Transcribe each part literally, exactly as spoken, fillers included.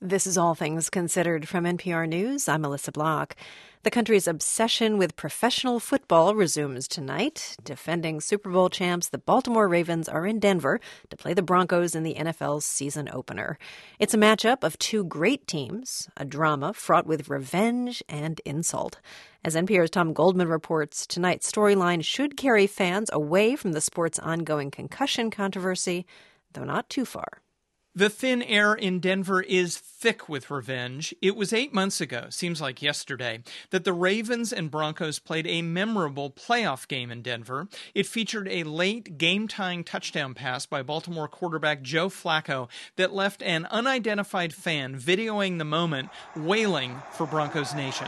This is All Things Considered from N P R News. I'm Melissa Block. The country's obsession with professional football resumes tonight. Defending Super Bowl champs, the Baltimore Ravens are in Denver to play the Broncos in the N F L's season opener. It's a matchup of two great teams, a drama fraught with revenge and insult. As N P R's Tom Goldman reports, tonight's storyline should carry fans away from the sport's ongoing concussion controversy, though not too far. The thin air in Denver is thick with revenge. It was eight months ago, seems like yesterday, that the Ravens and Broncos played a memorable playoff game in Denver. It featured a late game-tying touchdown pass by Baltimore quarterback Joe Flacco that left an unidentified fan videoing the moment, wailing for Broncos Nation.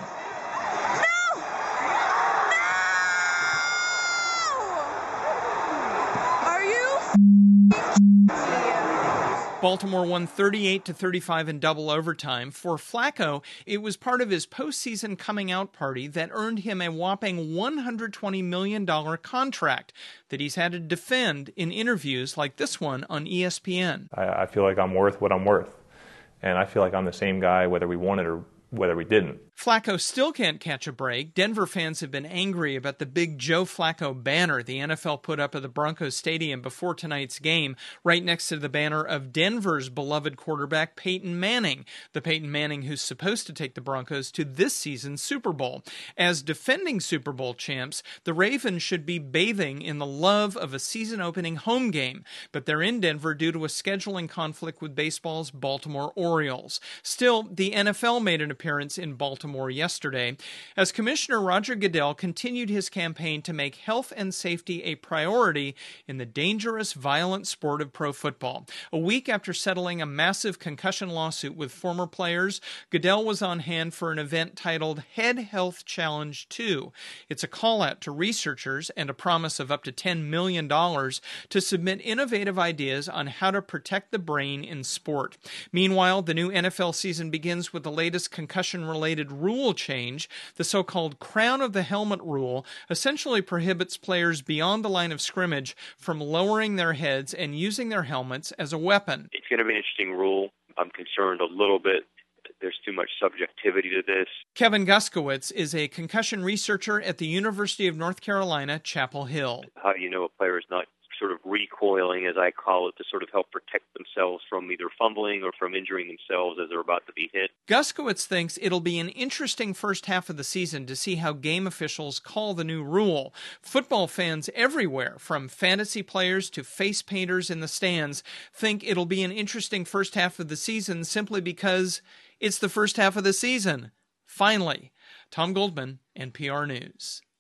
Baltimore won thirty-eight to thirty-five in double overtime. For Flacco, it was part of his postseason coming-out party that earned him a whopping one hundred twenty million dollars contract that he's had to defend in interviews like this one on E S P N. I, I feel like I'm worth what I'm worth, and I feel like I'm the same guy whether we won it or whether we didn't. Flacco still can't catch a break. Denver fans have been angry about the big Joe Flacco banner the N F L put up at the Broncos Stadium before tonight's game, right next to the banner of Denver's beloved quarterback Peyton Manning, the Peyton Manning who's supposed to take the Broncos to this season's Super Bowl. As defending Super Bowl champs, the Ravens should be bathing in the love of a season-opening home game, but they're in Denver due to a scheduling conflict with baseball's Baltimore Orioles. Still, the N F L made an appearance in Baltimore yesterday as Commissioner Roger Goodell continued his campaign to make health and safety a priority in the dangerous, violent sport of pro football. A week after settling a massive concussion lawsuit with former players, Goodell was on hand for an event titled Head Health Challenge two. It's a call-out to researchers and a promise of up to ten million dollars to submit innovative ideas on how to protect the brain in sport. Meanwhile, the new N F L season begins with the latest concussion-related rule change. The so-called crown of the helmet rule essentially prohibits players beyond the line of scrimmage from lowering their heads and using their helmets as a weapon. It's going to be an interesting rule. I'm concerned a little bit. There's too much subjectivity to this. Kevin Guskowitz is a concussion researcher at the University of North Carolina, Chapel Hill. How do you know a player is not sort of recoiling, as I call it, to sort of help protect themselves from either fumbling or from injuring themselves as they're about to be hit? Guskowitz thinks it'll be an interesting first half of the season to see how game officials call the new rule. Football fans everywhere, from fantasy players to face painters in the stands, think it'll be an interesting first half of the season simply because it's the first half of the season. Finally, Tom Goldman, N P R News.